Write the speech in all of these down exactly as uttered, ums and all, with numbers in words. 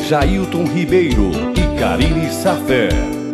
Jailton Ribeiro e Karine Saffer.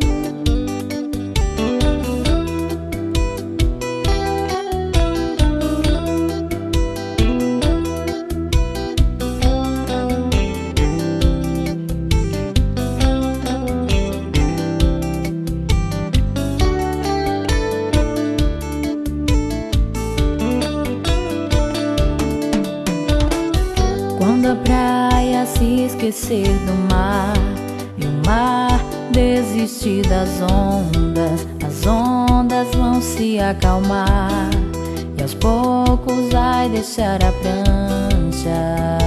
Quando a praia se esquecer do mar e o mar desistir das ondas, as ondas vão se acalmar e aos poucos vai deixar a prancha.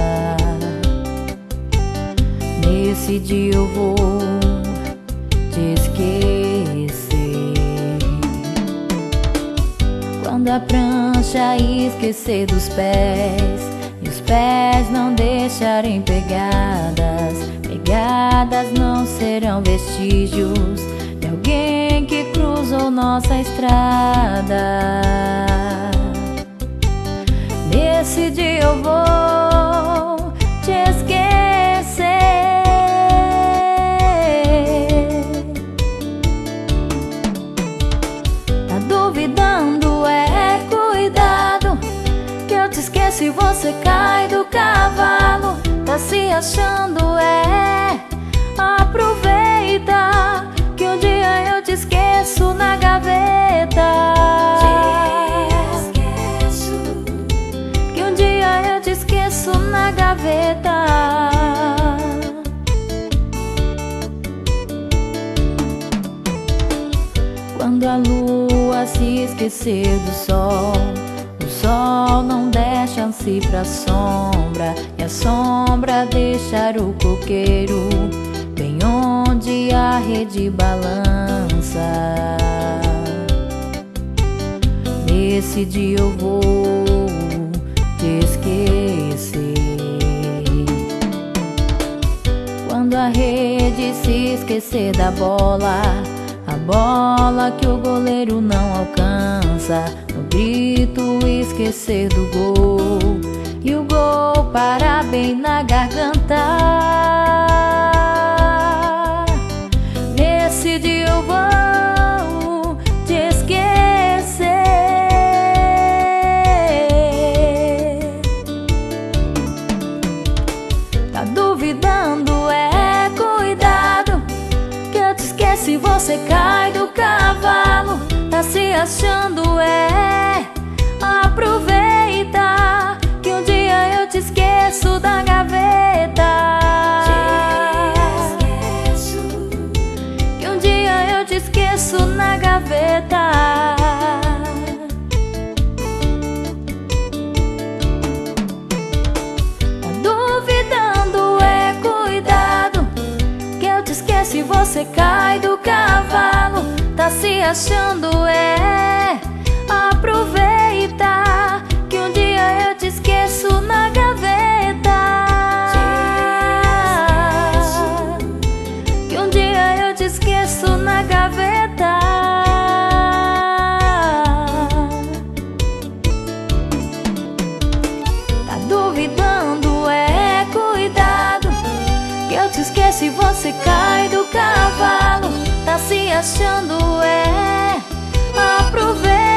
Nesse dia eu vou te esquecer. Quando a prancha esquecer dos pés e os pés não deixarem pegadas, pegadas não serão vestígios de alguém que cruzou nossa estrada. Nesse dia eu vou te esquecer. Tá duvidando? É cuidado, que eu te esqueço e você cai do cavalo. Tá se achando? É aproveita, que um dia eu te esqueço na gaveta. Te esqueço, que um dia eu te esqueço na gaveta. Quando a lua se esquecer do sol, o sol não der chance pra sombra, e a sombra deixar o coqueiro bem onde a rede balança. Nesse dia eu vou te esquecer. Quando a rede se esquecer da bola, a bola que o goleiro não alcança, no grito esquecer do gol e o gol parar bem na garganta. Nesse dia eu vou te esquecer. Tá duvidando? É cuidado, que eu te esqueço e você cai do cavalo. Tá se achando? É aproveita, que um dia eu te esqueço da gaveta. Te esqueço, que um dia eu te esqueço na gaveta. Tá duvidando? É cuidado, que eu te esqueço e você cai do cavalo. Tá se achando? É aproveita, que um dia eu te esqueço na gaveta. Te esqueço, que um dia eu te esqueço na gaveta. Tá duvidando? É cuidado, que eu te esqueço e você cai do cavalo. Tá se achando? É aproveita,